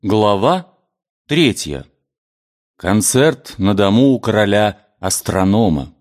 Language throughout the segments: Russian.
Глава 3. Концерт на дому у короля-астронома.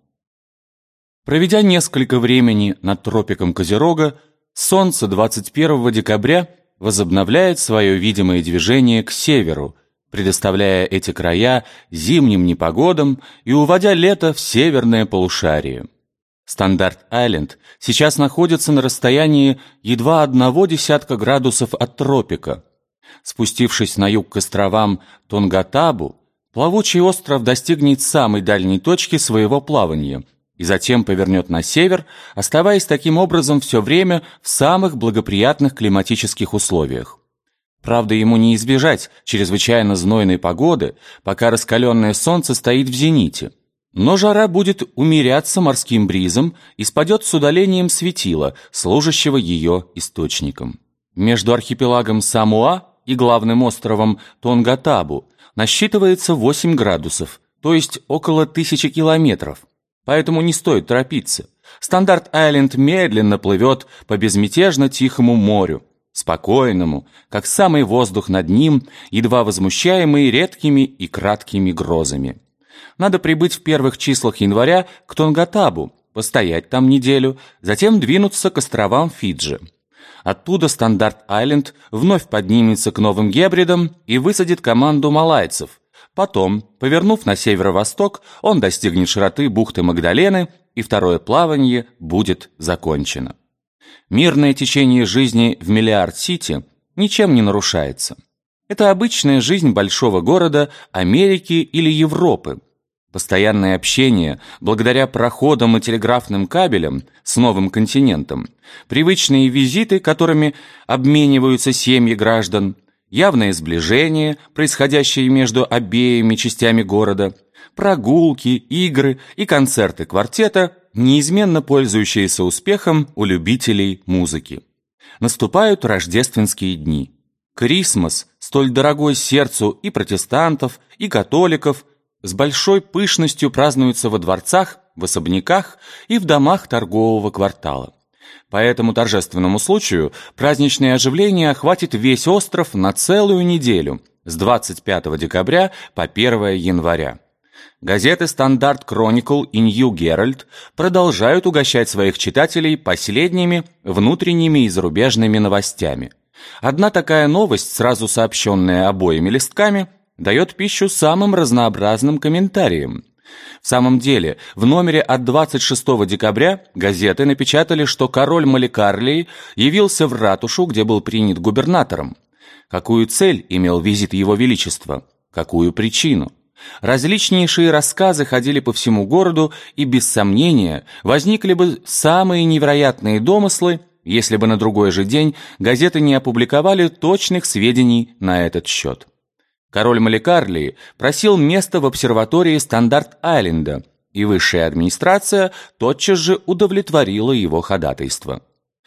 Проведя несколько времени над тропиком Козерога, Солнце 21 декабря возобновляет свое видимое движение к северу, предоставляя эти края зимним непогодам и уводя лето в северное полушарие. Стандарт-Айленд сейчас находится на расстоянии едва 0,1 градусов от тропика. Спустившись на юг к островам Тонгатабу, плавучий остров достигнет самой дальней точки своего плавания и затем повернет на север, оставаясь таким образом все время в самых благоприятных климатических условиях. Правда, ему не избежать чрезвычайно знойной погоды, пока раскаленное солнце стоит в зените. Но жара будет умеряться морским бризом и спадет с удалением светила, служащего ее источником. Между архипелагом Самоа и главным островом Тонгатабу насчитывается 8 градусов, то есть около 1000 километров. Поэтому не стоит торопиться. Стандарт-Айленд медленно плывет по безмятежно тихому морю, спокойному, как самый воздух над ним, едва возмущаемый редкими и краткими грозами. Надо прибыть в первых числах января к Тонгатабу, постоять там неделю, затем двинуться к островам Фиджи. Оттуда Стандарт-Айленд вновь поднимется к Новым Гебридам и высадит команду малайцев. Потом, повернув на северо-восток, он достигнет широты бухты Магдалены, и второе плавание будет закончено. Мирное течение жизни в Миллиард-Сити ничем не нарушается. Это обычная жизнь большого города Америки или Европы. Постоянное общение, благодаря проходам и телеграфным кабелям с новым континентом, привычные визиты, которыми обмениваются семьи граждан, явное сближение, происходящее между обеими частями города, прогулки, игры и концерты квартета, неизменно пользующиеся успехом у любителей музыки. Наступают рождественские дни. Крисмас, столь дорогой сердцу и протестантов, и католиков, с большой пышностью празднуются во дворцах, в особняках и в домах торгового квартала. По этому торжественному случаю праздничное оживление охватит весь остров на целую неделю, с 25 декабря по 1 января. Газеты «Стандарт Кроникл» и «Нью Геральд» продолжают угощать своих читателей последними внутренними и зарубежными новостями. Одна такая новость, сразу сообщенная обоими листками, дает пищу самым разнообразным комментариям. В самом деле, в номере от 26 декабря газеты напечатали, что король Маликарлии явился в ратушу, где был принят губернатором. Какую цель имел визит его величества? Какую причину? Различнейшие рассказы ходили по всему городу, и без сомнения возникли бы самые невероятные домыслы, если бы на другой же день газеты не опубликовали точных сведений на этот счет. Король Маликарлии просил место в обсерватории Стандарт-Айленда, и высшая администрация тотчас же удовлетворила его ходатайство.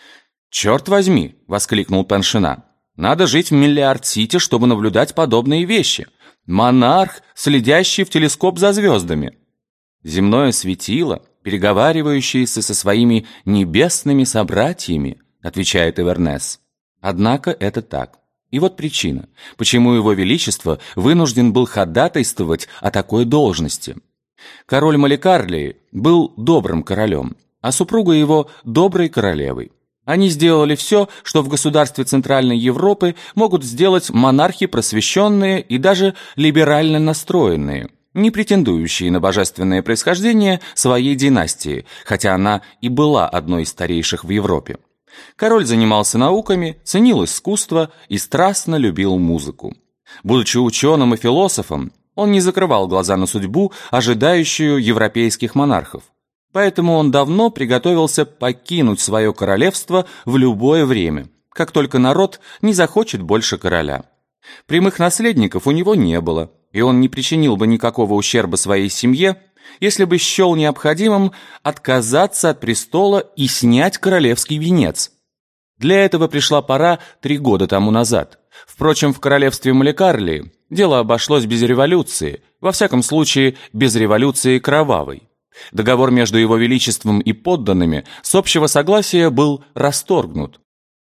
«Черт возьми!» — воскликнул Паншина. «Надо жить в Миллиард-Сити, чтобы наблюдать подобные вещи. Монарх, следящий в телескоп за звездами. Земное светило, переговаривающееся со своими небесными собратьями», — отвечает Эвернес. Однако это так. И вот причина, почему его величество вынужден был ходатайствовать о такой должности. Король Маликарлии был добрым королем, а супруга его доброй королевой. Они сделали все, что в государстве Центральной Европы могут сделать монархи просвещенные и даже либерально настроенные, не претендующие на божественное происхождение своей династии, хотя она и была одной из старейших в Европе. Король занимался науками, ценил искусство и страстно любил музыку. Будучи ученым и философом, он не закрывал глаза на судьбу, ожидающую европейских монархов. Поэтому он давно приготовился покинуть свое королевство в любое время, как только народ не захочет больше короля. Прямых наследников у него не было, и он не причинил бы никакого ущерба своей семье, если бы счел необходимым отказаться от престола и снять королевский венец. Для этого пришла пора 3 года тому назад. Впрочем, в королевстве Маликарлии дело обошлось без революции, во всяком случае, без революции кровавой. Договор между его величеством и подданными с общего согласия был расторгнут,